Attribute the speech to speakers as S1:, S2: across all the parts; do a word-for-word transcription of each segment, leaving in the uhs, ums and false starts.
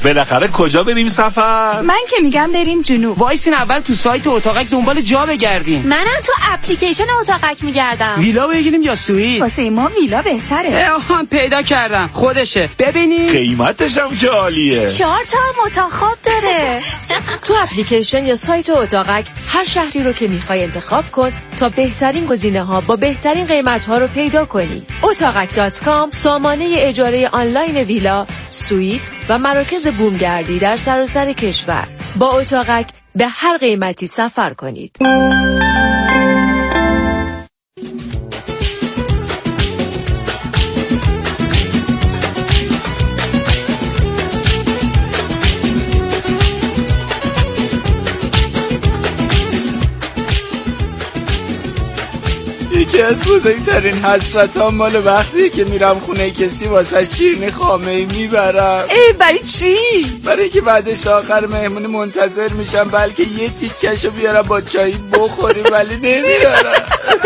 S1: بالاخره کجا بریم سفر؟
S2: من که میگم بریم جنوب.
S3: وایسین اول تو سایت اتاقک دنبال جا بگردیم.
S4: منم تو اپلیکیشن اتاقک میگردم.
S3: ویلا بگیریم یا سویت؟
S2: واسه ما ویلا بهتره.
S3: آها پیدا کردم، خودشه. ببینید
S1: قیمتش هم که عالیه.
S4: چهار تا هم اتاق خواب داره.
S5: تو اپلیکیشن یا سایت اتاقک هر شهری رو که میخوای انتخاب کن تا بهترین گزینه ها با بهترین قیمت ها رو پیدا کنی. اتاقک دات کام سامانه اجاره آنلاین ویلا، سویت و مراکز بومگردی در سراسر کشور. با اتاقک به هر قیمتی سفر کنید.
S6: یکی از بزرگترین حسرتام مال وقتی که میرم خونه کسی واسه شیرینی خامه‌ای میبرم.
S2: ای برای چی؟
S6: برای که بعدش تا آخر مهمونی منتظر میشم بلکه یه تیکشو بیارم با چایی بخوریم ولی نمیارم.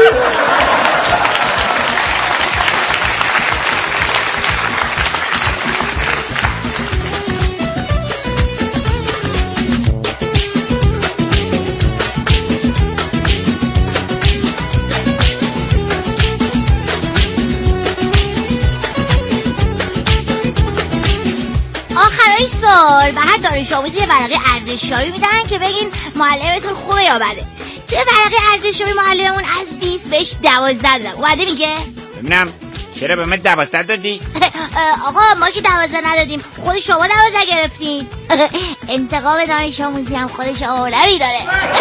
S7: سال به هر دانش آموزی یه ورقه ارزشیابی میدن که بگین معلمتون خوبه یا بده. توی ورقه ارزشیابی معلممون از بیست بهش دوازده دادم. اومده میگه
S6: ببینم چرا به من دوازده دادی؟
S7: آقا ما که دوازده ندادیم، خود شما دوازده گرفتین. انتقام دانش آموزی هم خودش عالمی داره.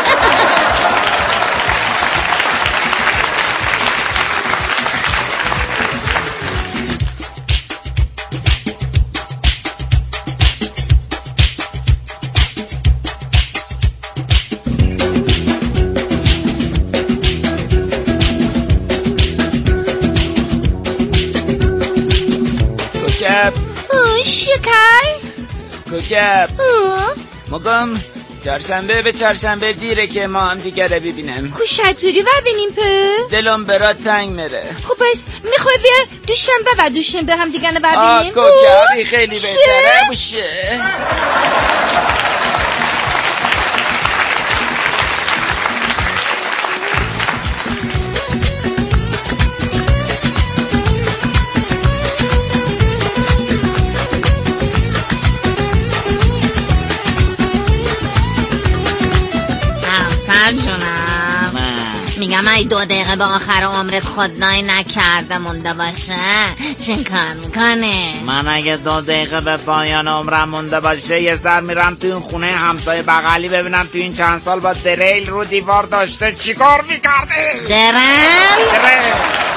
S2: شکر
S6: کوکب مگم چهارشنبه به چهارشنبه دیره که ما هم دیگه رو ببینم.
S2: خوشتوری و ببینیم په
S6: دلم برات تنگ میره.
S2: خب پس میخوای بیا دوشنبه و دوشنبه هم دیگه رو ببینیم؟
S6: آه کوکبی خیلی بهتره باشه.
S7: جونم میگم من دو دقیقه به آخر عمرت خودنایی نکرده مونده باشه چه کار میکنه؟
S6: من اگه دو دقیقه به پایان عمرم مونده باشه یه سر میرم تو این خونه همسایه بغلی ببینم تو این چند سال با دریل رو دیوار داشته چی کار میکرده؟
S7: دریل؟
S6: دریل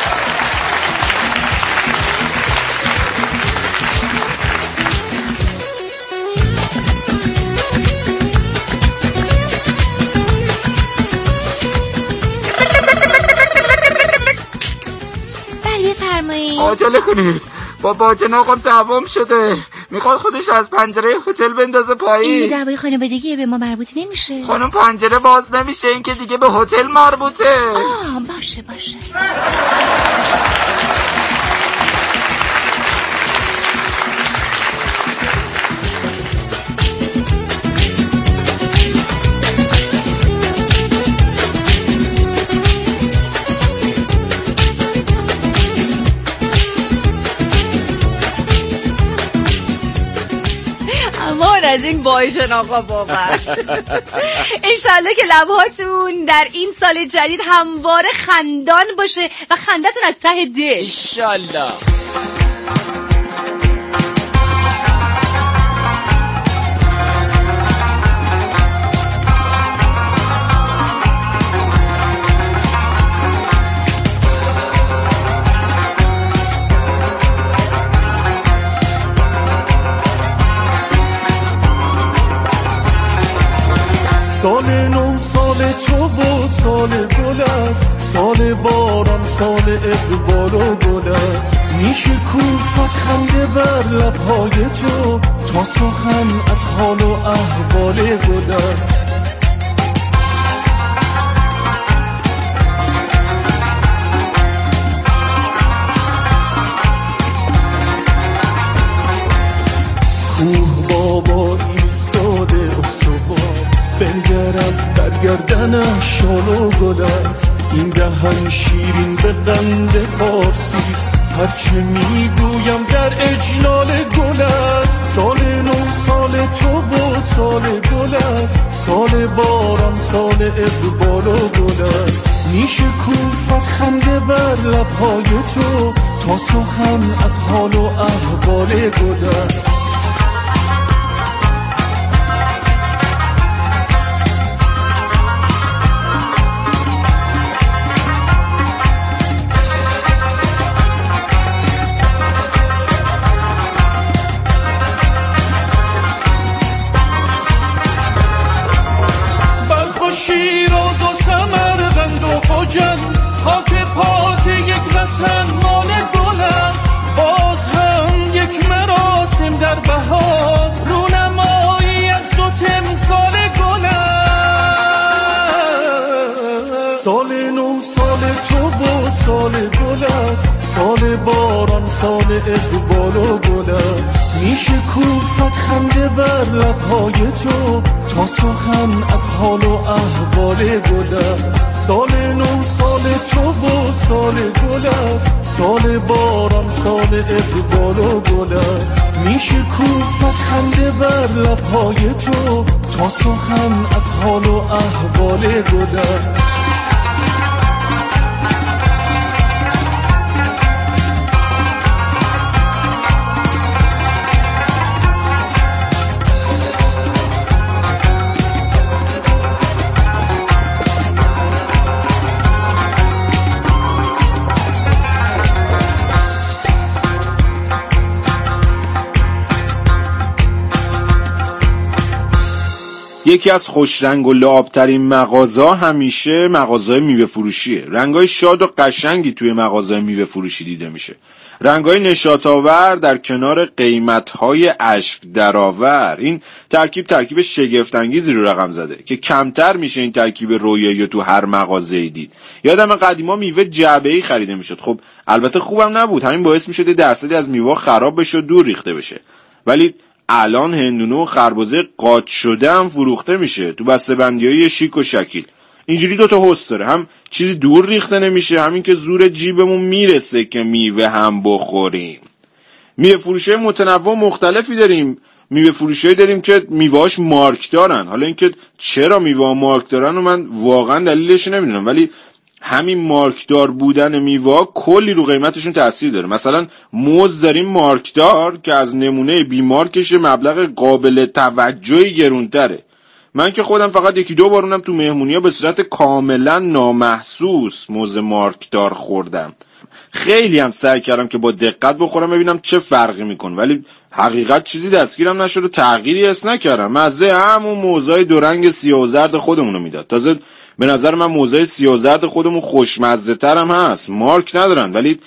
S6: عجله کنید با باجن آقام دعوام شده، میخواد خودش از پنجره هتل بندازه پایین.
S2: این دعوای خانوادگی به ما مربوط نمیشه.
S6: خانم پنجره باز نمیشه، این که دیگه به هتل مربوطه.
S2: آه باشه باشه. از این باجن آقا واقعا. انشالله که لبهاتون در این سال جدید همواره خندان باشه و خندتون از ته دل.
S6: انشالله.
S8: سال نو سال تو و سال گل است، سال باران سال اقبال و گل است. میشه کوفت خنده بر لبهای تو تا سخن از حال و احوال گل است. کوه بابا گردنش شال و گل است. این دهن شیرین به قند پارسیست، هرچه میگویم در اجلال گل است. سال نو سال تو و سال گل است، سال باران سال اقبال و گل است. میشه کوفت خنده بر لبهای تو تا سخن از حال و احوال گل است. شیراز و سمرقند و خجل، خاک پات یک وطن مال گل است. باز هم یک مراسم در بهار، رونمایی از دو تمثال گل است. سال نو سال تو و سال گل است، سال باران سال اقبال و گل است. میشه کوفت خنده بر لبهای تو تا سخن از حال و احوال گل است. سال نو سال تو و سال گل است، سال باران سال اقبال و گل است. میشه کوفت خنده بر لبهای تو تا سخن از حال و احوال گل است.
S1: یکی از خوشرنگ و لعابترین مغازه همیشه مغازه میوه فروشیه. رنگای شاد و قشنگی توی مغازه میوه فروشی دیده میشه. رنگای نشاط‌آور در کنار قیمت‌های اشک درآور. این ترکیب ترکیب شگفت‌انگیزی رو رقم زده که کمتر میشه این ترکیب رویایی تو هر مغازه‌ای دید. یادم قدیما میوه جعبه‌ای خریده میشد. خب البته خوبم نبود، همین باعث میشد درصدی از میوه خراب بشه و دور ریخته بشه. ولی الان هندونه و خربزه قاچ شده هم فروخته میشه تو بسته‌بندی‌های شیک و شکیل. اینجوری دو تا حس داره، هم چیزی دور ریخته نمیشه، همین که زور جیبمون میرسه که میوه هم بخوریم. میوه فروشی متنوع مختلفی داریم. میوه فروشی داریم که میوه‌اش مارک دارن. حالا اینکه چرا میوه مارک دارن و من واقعا دلیلش نمیدونم، ولی همین مارکدار بودن میوه کلی رو قیمتشون تاثیر داره. مثلا موز داریم مارکدار که از نمونه بی مارکش مبلغ قابل توجهی گرونتره. من که خودم فقط یکی دو بار اونم تو مهمونی‌ها به صورت کاملا نامحسوس موز مارکدار خوردم. خیلی هم سعی کردم که با دقت بخورم ببینم چه فرقی میکنه، ولی حقیقت چیزی دستگیرم نشد و تغییری حس نکردم. مزه همون موزای دو رنگ سیاه و زرد خودمونو میداد. تازه به نظر من موزای سیاه و زرد خودمون خوشمزه تر هم هست. مارک ندارن ولی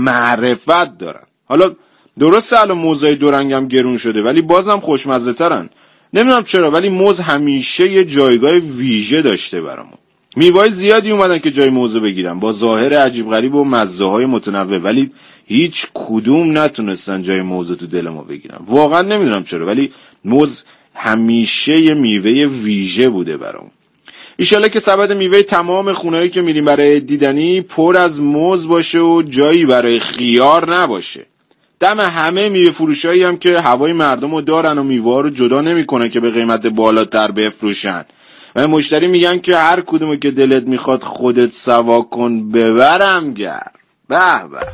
S1: معرفت دارن. حالا درسته الان موزای دو رنگ هم گرون شده ولی بازم خوشمزه ترن. نمیدونم چرا ولی موز همیشه یه جایگاه ویژه داشته برامون. میوه‌های زیادی اومدن که جای موز بگیرن با ظاهر عجیب غریب و مزه‌های متنوع، ولی هیچ کدوم نتونستن جای موز تو دل ما بگیرن. واقعا نمیدونم چرا ولی موز همیشه یه میوه ویژه بوده برامون. ایشالا که سبد میوه تمام خونه‌ای که میریم برای دیدنی پر از موز باشه و جایی برای خیار نباشه. دم همه میوه فروشایی هم که هوای مردم رو دارن و میوه رو جدا نمی‌کنن که به قیمت بالاتر بفروشن. و مشتری میگن که هر کدومو که دلت میخواد خودت سوا کن ببرم گر. به به.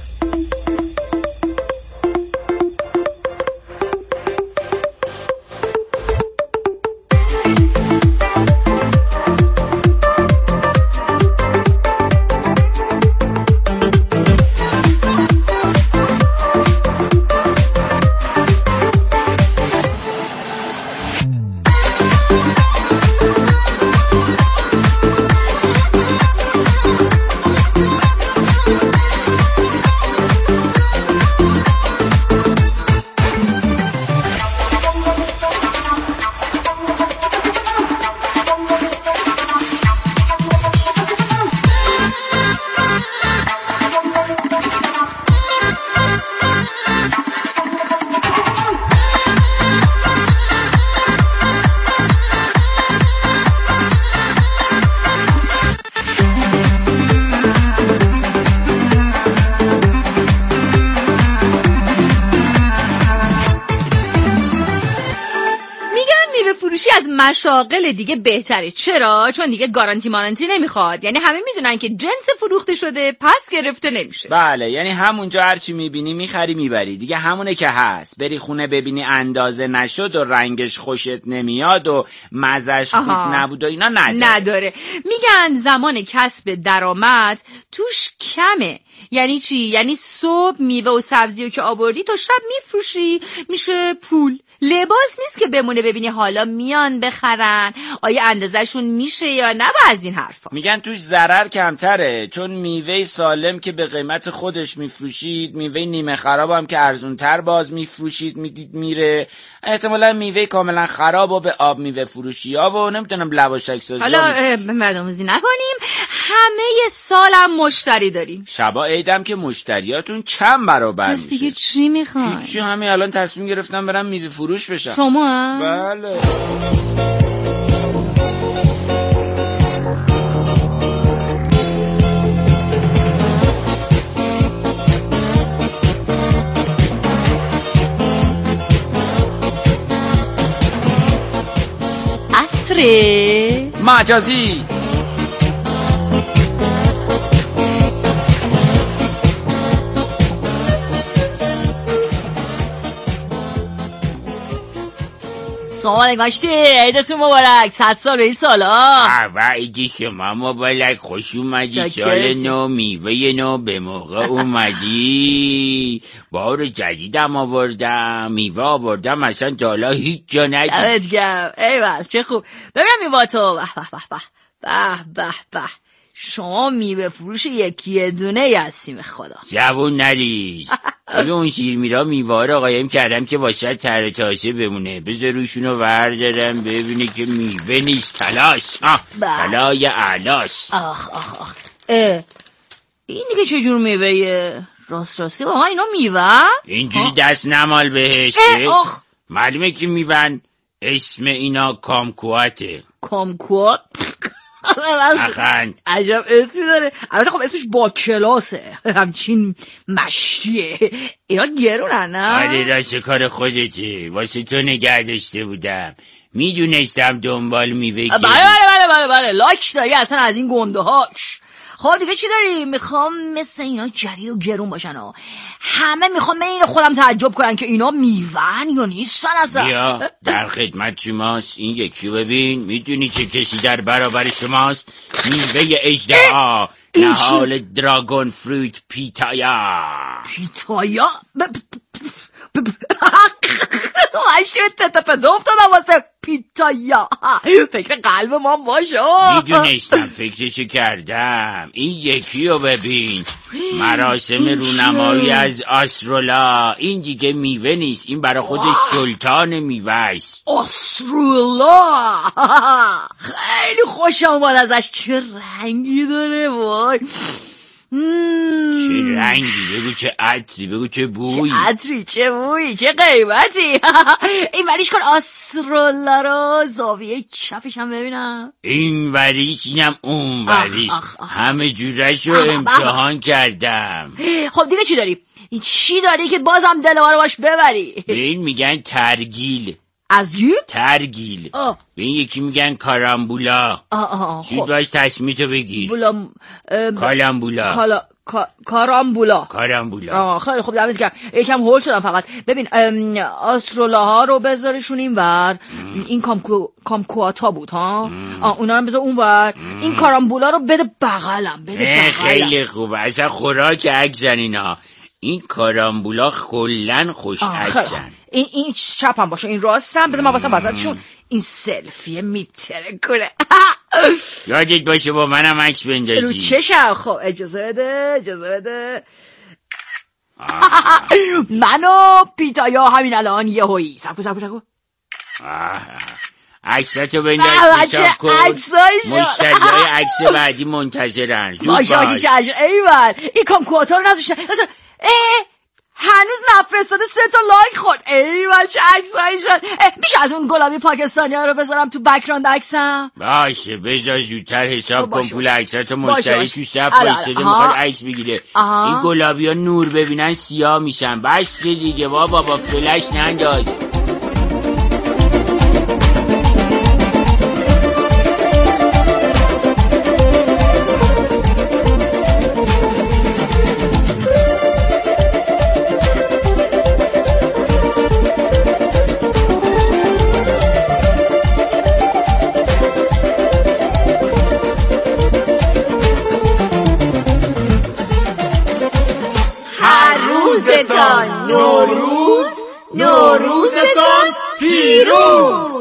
S2: فروشی از مشاغل دیگه بهتره. چرا؟ چون دیگه گارانتی مارانتی نمیخواد. یعنی همه میدونن که جنس فروخته شده پس گرفته نمیشه.
S6: بله، یعنی همونجا هرچی میبینی میخری میبری دیگه، همونه که هست. بری خونه ببینی اندازه نشد و رنگش خوشت نمیاد و مزهش خوب نبود و اینا نداره.
S2: نداره. میگن زمان کسب درآمد توش کمه. یعنی چی؟ یعنی صبح میوه و سبزیو که آوردی تا شب میفروشی میشه پول. لباس نیست که بمونه ببینی حالا میان بخرن آیا اندازهشون میشه یا نه، با از این حرفا.
S6: میگن توش ضرر کمتره، چون میوه سالم که به قیمت خودش میفروشید، میوه نیمه خراب هم که ارزونتر باز میفروشید میدید میره. احتمالا میوه کاملا خراب و به آب میوه فروشی ها و نمیتونم لواشک سازی.
S2: حالا بدآموزی نکنیم، همه سالم مشتری داریم.
S6: شبا عیدم که مشتریاتون چند برابر میشه.
S2: پس دیگه چی میخوای؟
S6: هیچی، همین الان تصمیم گرفتم برم میوه فروش بشم.
S2: شما هم؟
S6: بله.
S2: عصر
S6: مجازی.
S2: سلام گاشتی، عیدتون مبارک. صد سال به این سالا.
S6: و عید شما مبارک، خوش اومدی. سال نو، میوه نو به موقع اومدی. بار جدیدم آوردم، میوه آوردم اصلا تا حالا هیچ جا ندیدم.
S2: دمت گرم. ایول چه خوب. ببینم میوه تو. به به به به به به. شما میوه فروش یکی دونه هستیم خدا.
S6: جوون نریز. اون شیر میرا میوه رو قایم کردم که واسه تر تازه بمونه. بذار روشونو وردارم ببینی که میوه نیست، تلاش. تلای اعلاس.
S2: آخ آخ آخ. اه. این دیگه چجور میوه؟ راست راستی واقعا اینا میوه؟
S6: اینجوری دست نمال بهش.
S2: آخ.
S6: معلومه که میون. اسم اینا کامکواته.
S2: کامکوات؟
S6: اخند
S2: عجب اسمی داره. البته خب اسمش با کلاسه، همچین مشتیه. اینا گرونن نه؟
S6: آره راست کار خودته، واسه تو نگه داشته بودم، میدونستم دنبال میوه.
S2: بله بله بله بله بله لاک داری اصلا از این گنده هاش. خب دیگه چی داری؟ میخوام مثل اینا جدید و گرون باشن و همه میخوام من اینو خودم تعجب کنن که اینا میون یا نیستن اصلا.
S6: بیا در خدمت شماست، این یکی ببین. میدونی چه کسی در برابر شماست؟ میوه اژدها، نهال دراگون فروت پیتایا.
S2: پیتایا؟ واشی تتپه افتادم واسه پیتایا. فکر قلب ما باشه.
S6: میدونستم فکرشو کردم. این یکی رو ببین، مراسم رونمایی از آسرولا. این دیگه میوه نیست، این برای خودش سلطان میوه است.
S2: آسرولا خیلی خوشم اومد ازش. چه رنگی داره وای.
S6: چه رنگی، بگو چه عطری، بگو چه بویی.
S2: چه عطری، چه بویی، چه قیمتی. این وریش کن آسرولا رو. زاویه چپش هم ببینم.
S6: این وریش اینم اون وریش، همه جورش رو امتحان کردم.
S2: خب دیگه چی داری؟ چی داری که بازم دل ما رو باش ببری؟
S6: به این میگن ترگیل.
S2: از یو؟
S6: ترگیل. به این یکی میگن کارامبولا. چی باش تصمیتو بگیر؟
S2: بولا
S6: کالامبولا.
S2: کالا کارامبولا.
S6: کارامبولا.
S2: آه خیلی خوب دمت گرم. یکم هول شدم فقط. ببین آسرولاها رو بذارشون اینور. این کامکو کامکواتا بود ها. آه اونا رو بذار اونور. این کارامبولا رو بده بغلم. بده بغلم.
S6: خیلی خوبه. اصلا خوراک عکسن اینا. این کارامبولا کلن خوش عکسن.
S2: این این چپ هم باشه، این راست هم. بذار من واسه وسطشون این سلفی میتره کنه.
S6: یادت باشه با منم عکس بندازی.
S2: رو چشم. خب اجازه بده اجازه بده. منو پیتایا همین الان یه هویی. سبکو سبکو سبکو.
S6: عکساتو بنداز حساب کن. مشتری های عکس بعدی منتظرن.
S2: باشه باشه چشم. ایول این کامکواتا رو نذاشتن. اه هنوز نفرستاده، سه تا لایک خورد. ایول چه عکسایی شد. میشه از اون گلابی پاکستانی ها رو بذارم تو بک‌گراند عکسم؟
S6: باشه بذار زودتر حساب کن. پول عکساتو مشتری تو صف وایساده میخواد عکس بگیره. این گلابی ها نور ببینن سیاه میشن. بس دیگه بابا با فلش ننداز.
S7: نوروزتان نوروز نوروزتان پیروز.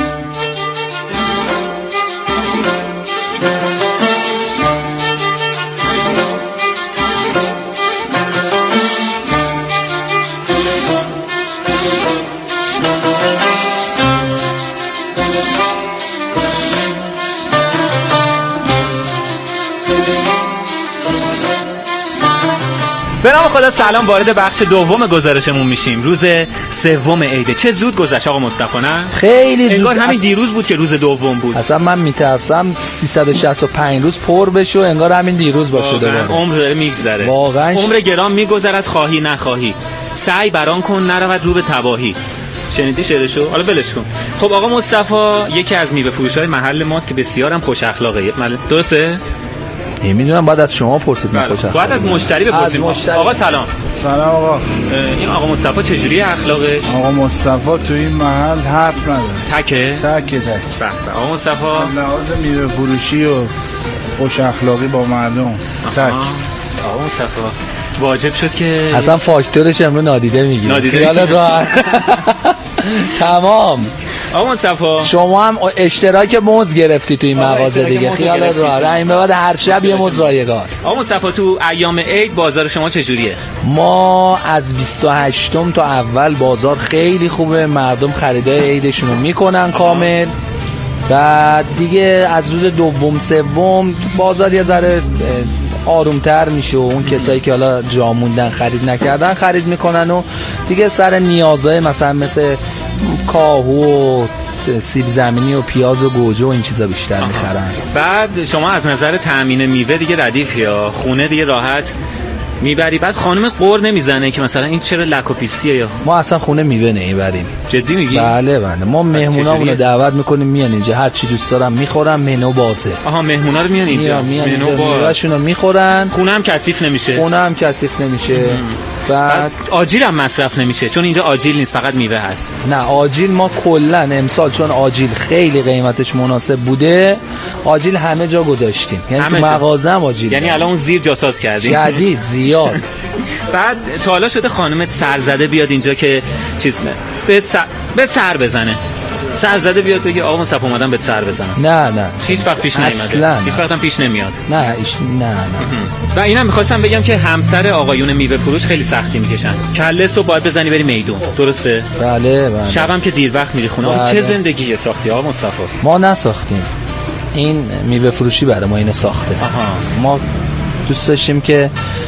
S9: به نام خدا سلام، وارد بخش دوم گزارشمون میشیم. روز سوم عیده چه زود گذشت آقا مصطفی، نه؟
S10: خیلی زود.
S9: انگار همین دیروز بود که روز دوم بود.
S10: اصلا من میترسم سیصد و شصت و پنج روز پر بشه و انگار همین دیروز باشه. دوباره
S9: عمر داره میگذره،
S10: واقعا
S9: عمر گرام میگذرد خواهی نخواهی، سعی بران کن نرود رو به تباهی. شنیدی شعرشو؟ حالا ولش کن. خب آقا مصطفی یکی از میوه فروشای محل ماست که بسیار هم خوش اخلاقه، درسته؟
S10: نمیدونم، بعد از شما پرسید. من خوشم
S9: باید از مشتری بپرسیم. آقا سلام.
S11: سلام آقا.
S9: این آقا مصطفی چجوری اخلاقش؟
S11: آقا مصطفی تو این محل حرف نداره.
S9: تکه؟
S11: تکه تک.
S9: به آقا مصطفی
S11: لحاظ میوه فروشی و خوش اخلاقی با مردم. تک.
S9: آقا مصطفی واجب شد که
S10: اصلا فاکتورش امروز نادیده میگیره.
S9: نادیده
S10: راحت. تمام.
S9: آقا مصطفی
S10: شما هم اشتراک موز گرفتی تو این مغازه دیگه، خیالت راحت. این به بعد هر شب یه موز رایگان.
S9: آقا مصطفی تو ایام عید بازار شما چجوریه؟
S10: ما از بیست و هشتم تا اول بازار خیلی خوبه، مردم خریدای عیدشون رو میکنن کامل. بعد دیگه از روز دوم سوم بازار یه ذره آرومتر میشه و اون کسایی که حالا جا موندن خرید نکردن خرید میکنن و دیگه سر نیازهای مثلا مثل کاهو و سیب زمینی و پیاز و گوجه و این چیزا بیشتر آها. میخرن.
S9: بعد شما از نظر تامین میوه دیگه ردیف یا خونه دیگه راحت میبری؟ بعد خانم قور نمیزنه که مثلا این چرا لک و پیسیه؟ یا
S10: ما اصلا خونه میوه نمیبریم.
S9: جدی میگی؟
S10: بله بله، ما مهمونامون رو دعوت میکنیم میان اینجا، هر چی دوست دارن میخورن، منو بازه.
S9: آها مهمونا رو میان اینجا،
S10: میان اینجا میوهشون رو میخورن،
S9: خونه هم کثیف نمیشه.
S10: خونه هم کثیف نمیشه.
S9: بعد آجیل هم مصرف نمیشه چون اینجا آجیل نیست، فقط میوه هست.
S10: نه آجیل ما کلا امسال چون آجیل خیلی قیمتش مناسب بوده آجیل همه جا گذاشتیم، یعنی تو مغازه هم آجیل.
S9: یعنی الان اون زیر جاساز کردیم
S10: جدید زیاد.
S9: بعد تا حالا شده خانمت سرزده بیاد اینجا که چیز نه بهت سر بهت سر بزنه؟ سرزده بیاد بگه آقا مصطفی اومدم بهت سر بزنم؟
S10: نه نه
S9: هیچ وقت پیش نمیاد. هیچ وقت هم پیش نمیاد.
S10: نه ایش نه نه.
S9: و اینم می‌خواستم بگم که همسر آقایون میوه فروش خیلی سختی میکشن. کله صبح باید بزنی بری میدون، درسته؟
S10: بله بله.
S9: شبم که دیر وقت میری خونه. بله. چه زندگی ساختی آقا مصطفی؟
S10: ما نساختیم، این میوه فروشی برای ما اینو ساخته.
S9: آها.
S10: ما دوست داشتیم که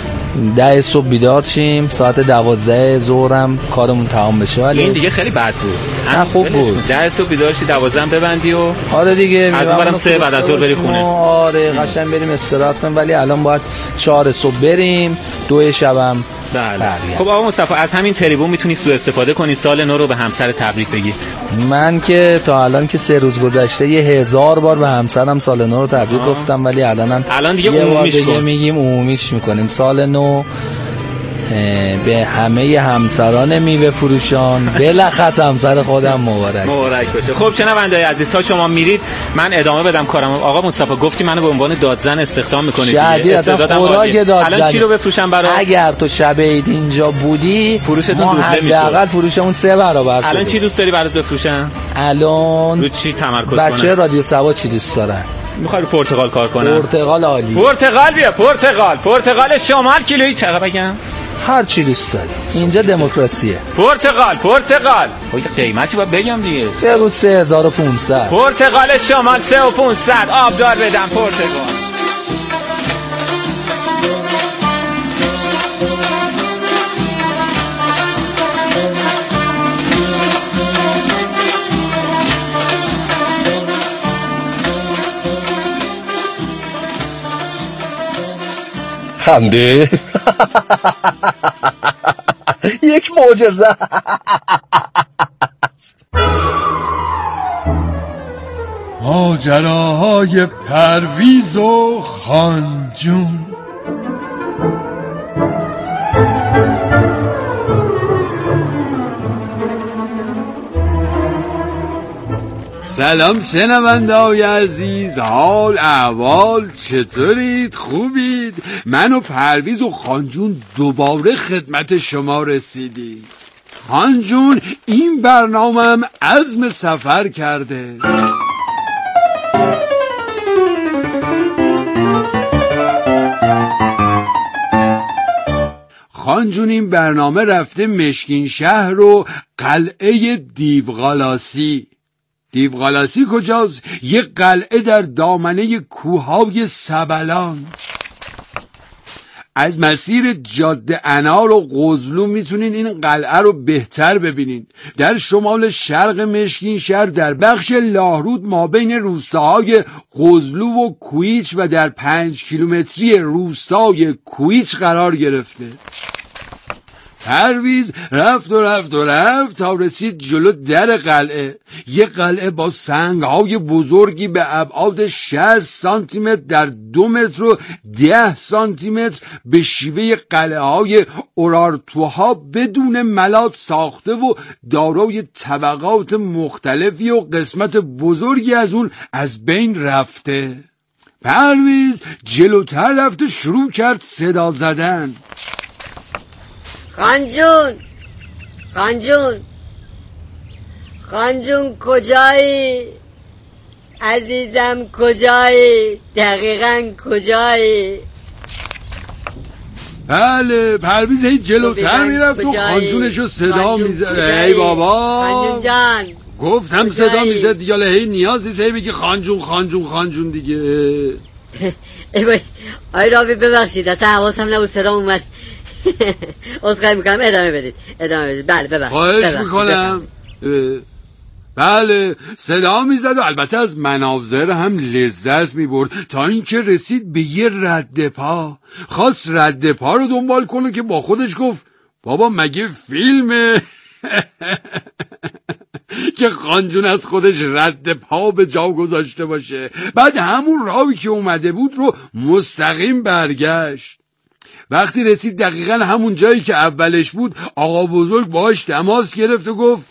S10: ده صبح بیدار شیم، ساعت دوازده ظهرم کارمون تمام بشه. ولی
S9: این دیگه خیلی بد بود.
S10: نه خوب بود.
S9: ده صبح بیدار شی دوازده ببندی و
S10: آره دیگه
S9: از اونورم سه بعد از ظهر بری خونه.
S10: آره قشنگ بریم استراحت کنیم، ولی الان باید چهار صبح بریم، دو شبم.
S9: بله. خب آقا مصطفی از همین تریبون میتونی سوء استفاده کنی، سال نو رو به همسر تبریک بگی.
S10: من که تا الان که سه روز گذشته یه هزار بار به همسرم سال نو رو تبریک آه. گفتم، ولی الانم
S9: الان دیگه عمومیش
S10: دیگه میگیم عمومیش میکنیم. سال نو به همه همسران میوه فروشان بلخص همسر خودم مبارک
S9: مبارک باشه. خب شنونده‌های عزیز تا شما میرید من ادامه بدم کارم. آقا مصطفی گفتی منو به عنوان دادزن استخدام میکنید دیگه.
S10: استعدادم عالیه.
S9: الان چی رو بفروشم برات؟
S10: اگر تو شب عید اینجا بودی
S9: فروشتون دوبله میشه.
S10: حداقل فروشمون سه برابر شده.
S9: الان چی دوست داری برات بفروشم؟
S10: الان
S9: رو چی تمرکز کنم؟
S10: بچه رادیو سوا چی دوست دارن؟
S9: میخوای رو پرتقال کار کنم؟
S10: پرتقال عالی.
S9: پرتقال بیا. پرتقال پرتقال شمال کیلویی چقدر بگم؟
S10: هر چی دوست داری. اینجا دموکراسیه.
S9: پرتقال پرتقال خب قیمتی باید بگم دیگه.
S10: سه رو سه هزار و پونصد.
S9: پرتقال شمال سه و پونصد. آبدار بدم پرتقال.
S10: خنده یک معجزه.
S8: ماجراهای پرویز و خانجون.
S12: سلام شنونده های عزیز، حال احوال چطورید؟ خوبید؟ من و پرویز و خانجون دوباره خدمت شما رسیدیم. خانجون این برنامه‌ام عزم سفر کرده. خانجون این برنامه رفته مشکین شهر و قلعه دیوغالاسی. دیوغالاسی کجاست؟ یه قلعه در دامنه کوههای سبلان. از مسیر جاده انار و قزلو میتونین این قلعه رو بهتر ببینین. در شمال شرق مشکین شهر در بخش لاهرود مابین روستاهای قزلو و کویچ و در پنج کیلومتری روستای کویچ قرار گرفته. پرویز رفت و رفت و رفت تا رسید جلو در قلعه. یه قلعه با سنگ‌های بزرگی به ابعاد شصت سانتی متر در دو متر و ده سانتی متر به شیوه قلعه‌های اورارتوها بدون ملات ساخته و دارای طبقات مختلفی و قسمت بزرگی از اون از بین رفته. پرویز جلوتر رفت و شروع کرد صدا زدن.
S13: خانجون خانجون خانجون کجایی؟ عزیزم کجایی؟ دقیقاً کجایی؟
S12: بله پرویز هی جلوتر میرفت و خانجونشو صدا میزد. ای بابا
S13: خانجون جان
S12: گفتم صدا میزد دیگه، هی نیازی هی بگی خانجون خانجون خانجون دیگه.
S13: ای بای آی رابی ببخشید اصلا حواسم نبود صدا اومد. عذرخواهی میکنم، ادامه بدید ادامه بدید. بله ببخشید
S12: خواهش میکنم. بله صدا میزد و البته از مناظر هم لذت میبرد تا اینکه رسید به یه رد پا. خواست رد پا رو دنبال کنه که با خودش گفت بابا مگه فیلمه که خانجون از خودش رد پا به جا گذاشته باشه. بعد همون راهی که اومده بود رو مستقیم برگشت. وقتی رسید دقیقا همون جایی که اولش بود، آقا بزرگ باهاش تماس گرفت و گفت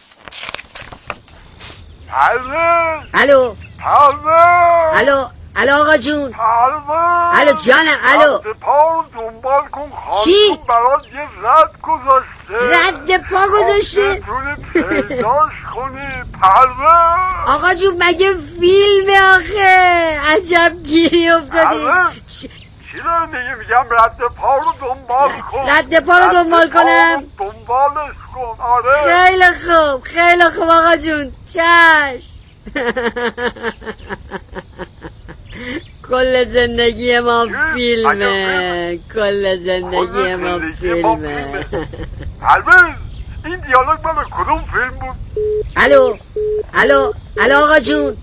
S13: الو الو الو الو آقا جون الو جانم الو
S8: پا رو دنبال کن.
S13: چی؟
S8: خانجون برات یه رد گذاشته.
S13: رد پا گذاشته؟
S8: میتونی پیداش کنی پرویز.
S13: آقا جون مگه فیلمه آخه؟ عجب گیری افتادی.
S8: چی رو میگی؟ میگم رد پا رو دنبال کن.
S13: رد پا رو دنبال کنم؟
S8: دنبالش کن. آره
S13: خیلی خوب خیلی خوب آقا جون چشم. کل زندگی ما فیلمه. کل زندگی ما فیلمه.
S8: پرویز این دیالوگ مال کدوم فیلم بود؟
S13: الو الو الو آقا جون.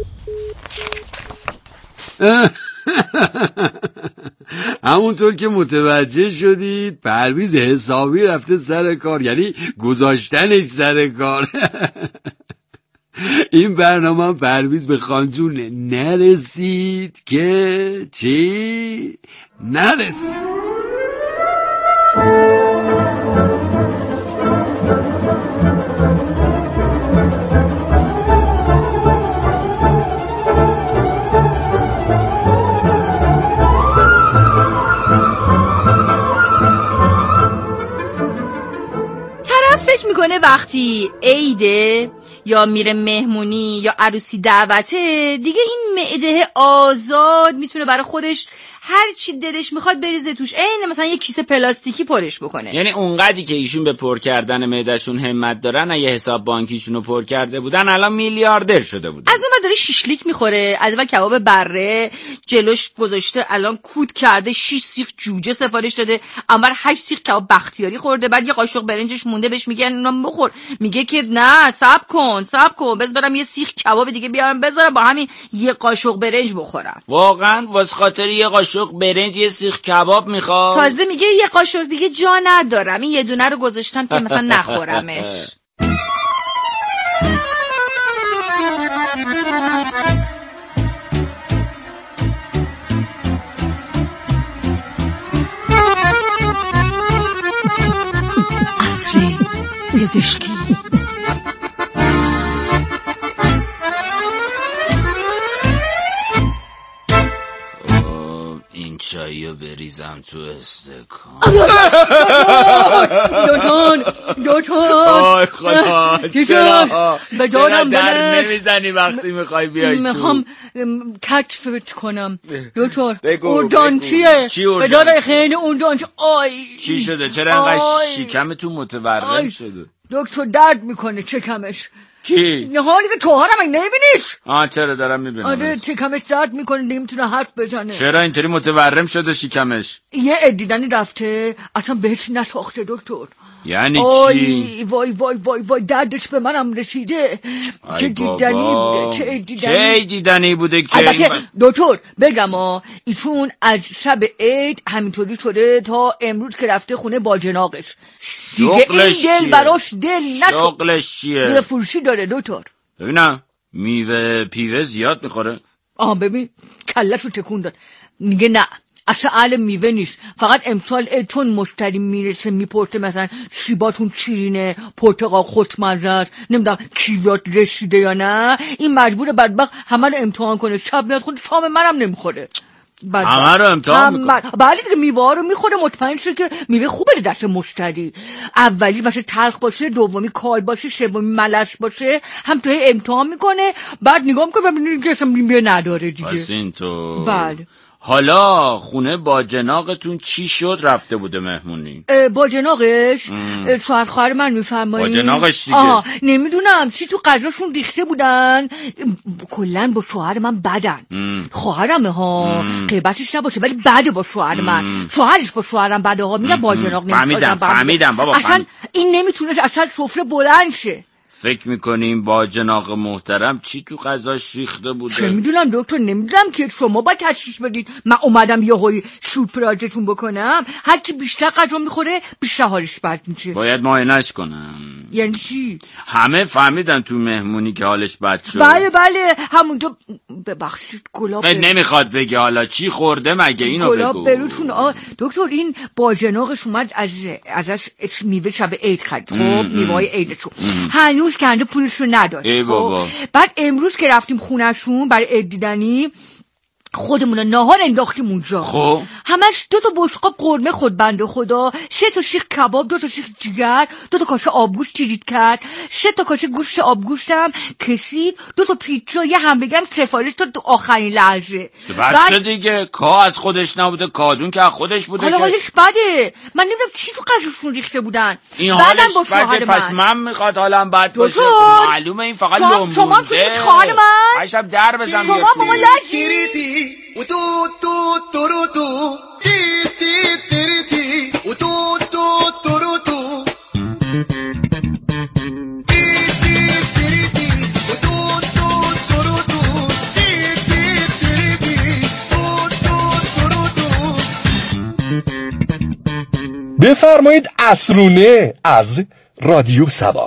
S12: همونطور که متوجه شدید پرویز حسابی رفته سر کار، یعنی گذاشتنش سر کار. این برنامه پرویز به خانجون نرسید که چی؟ نرسید.
S2: فکر میکنه وقتی عیده یا میره مهمونی یا عروسی دعوته دیگه این معده آزاد میتونه برای خودش هر چی دلش میخواد بریزه توش، عین مثلا یه کیسه پلاستیکی پرش بکنه.
S6: یعنی اونقدی که ایشون به پر کردن معدهشون همت دارن، اگه حساب بانکیشونو پر کرده بودن الان میلیاردر شده بودن.
S2: از اون ور داره شیشلیک میخوره، از اون کباب بره جلوش گذاشته الان کود کرده، شش سیخ جوجه سفارش داده، اما هشت سیخ کباب بختیاری خورده، بعد یه قاشق برنجش مونده بهش میگن اونا بخور، میگه که نه صبر کن صبر کن بذار برم یه سیخ کباب دیگه بیارم بذارم با همین یه قاشق برنج بخورم.
S6: واقعا واسه خاطر یه قاشق برنج یه سیخ کباب میخواد؟
S2: تازه میگه یه قاشق دیگه جا ندارم، این یه دونه رو گذاشتم که مثلا نخورمش.
S5: عصر پزشکی.
S6: این چایو بریزم تو استکان.
S2: دوتون دوتون
S6: آی خدا چرا
S2: به جانم
S6: در نمیزنی وقتی میخوای بیای تو؟
S2: میخوام کتفت کنم دوتون.
S6: بگو
S2: اردان چیه؟
S6: چی اردان؟
S2: به جان خیلی اردان چی؟ آی
S6: چی شده؟ چرا اینقدر شکم تو متورم شده؟
S2: دکتر درد میکنه چکمش.
S6: کی؟
S2: نه حالی که توهرم این نمیبینیش؟
S6: آه چرا دارم میبینم.
S2: آره چکمش درد میکنه نمیتونه حرف بزنه.
S6: چرا اینطوری متورم شده شکمش؟
S2: یه ادیدنی رفته اصلا بهش نساخته دکتر.
S6: یعنی
S2: چی؟ وای وای وای وای دردش به منم رسیده. چه دیدنی بوده چه دیدنی
S6: چه دیدنی بوده که
S2: البته دکتر بگم ها ایشون از شب عید همینطوری شده تا امروز که رفته خونه با جناقش. دیگه این دل براش دل نشد.
S6: شغلش چیه؟
S2: میوه فروشی داره دکتر.
S6: ببینم میوه پیوه زیاد میخوره؟
S2: آها ببین کله‌شو تکون داد. میگه نه اصلا اهل میوه نیست، فقط امسال چون مشتری میرسه میپرسه مثلا سیباتون چیرینه، پرتقال خوشمزه است، نمیدونم کیویات رسیده یا نه، این مجبوره بدبخت همه رو امتحان کنه. شب میاد خود شام منم نمیخوره.
S6: همه رو امتحان میکنه.
S2: بله دیگه میوه رو میخوره مطمئن شده که میوه خوبه دست مشتری. اولی مثلا تلخ باشه، دومی کال باشه، سومی ملس باشه، هم تو امتحان میکنه، بعد نگاه میکنه ببینید که اصلا میوه نداره دیگه.
S6: پس این تو
S2: بله.
S6: حالا خونه با جناقتون چی شد رفته بوده مهمونی؟
S2: با جناقش شوهر خواهر من میفرمایید.
S6: با جناقش دیگه
S2: آه نمیدونم چی تو غذاشون ریخته بودن. کلا با شوهر من بدن. خواهرمه ها غیبتش نباشه ولی بده با شوهر من. شوهرش با شوهرم بده ها. میگم با جناق نمیشه.
S6: فهمیدم فهمیدم بابا.
S2: اصلا این نمیتونه اصلا سفره بلند شه.
S6: فکر میکنیم با جناق محترم چی تو غذاش ریخته بوده؟
S2: چه میدونم دکتر، نمیدونم که شما باید تشخیص بدید. من اومدم یه هایی سورپرایزتون بکنم. هرچی بیشتر غذا میخوره بیشتر حالش بد میشه.
S6: باید معاینه‌اش کنم.
S2: یعنی چی؟
S6: همه فهمیدن تو مهمونی که حالش بد شد.
S2: بله بله همونجا. ببخشید گلاب
S6: نمیخواد بگه حالا چی خورده مگه اینو بگو.
S2: گلاب بلوتون. آه دکتر این با جناقش اومد از ازش میوه شب عید خرید. خب میوه‌های عیدشو هنوز کنده پولشو نداد.
S6: ای بابا.
S2: بعد امروز که رفتیم خونهشون برای عید دیدنی خودمون ناهار انداختیم اونجا.
S6: خب
S2: همش دو تا بشقاب قرمه خود بنده خدا، سه تا سیخ کباب، دو تا سیخ جگر، دو تا کاسه آبگوشت چیرید کرد، سه تا کاسه گوشت آبگوشتم کشید، دو تا پیتزا، یه همبرگر سفارش داد تو آخرین لحظه.
S6: بس دیگه کا از خودش نبوده، کادون که از خودش بوده.
S2: حالا حالش بده. من نمیدونم چی تو قضاشون ریخته بودن.
S6: این حالش بده پس من میخواد حالم بد باشه. معلومه این فقط لومبونده.
S2: شما توی خواهر من
S6: عشب در بزن.
S2: شما بابا لجی
S14: و تو تو تو رو تو تی تی تیری تی و تو تو تو رو تو تی تی تیری تی و تو تو تو رو تو تی تی تیری تی تو تو تو رو تو.
S15: بفرمایید عصرونه از رادیو سبا.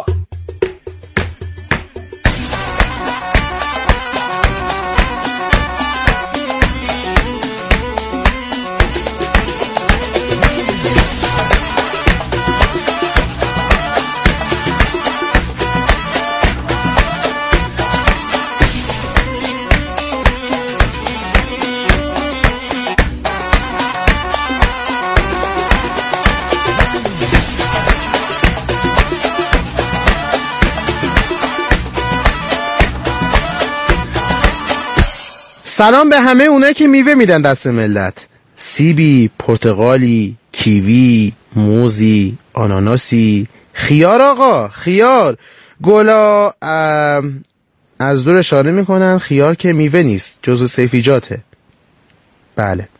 S16: سلام به همه اونایی که میوه میدن دست ملت. سیبی، پرتقالی، کیوی، موزی، آناناسی، خیار آقا، خیار. گلا از دور اشاره میکنن خیار که میوه نیست، جزو سیفیجاته. بله.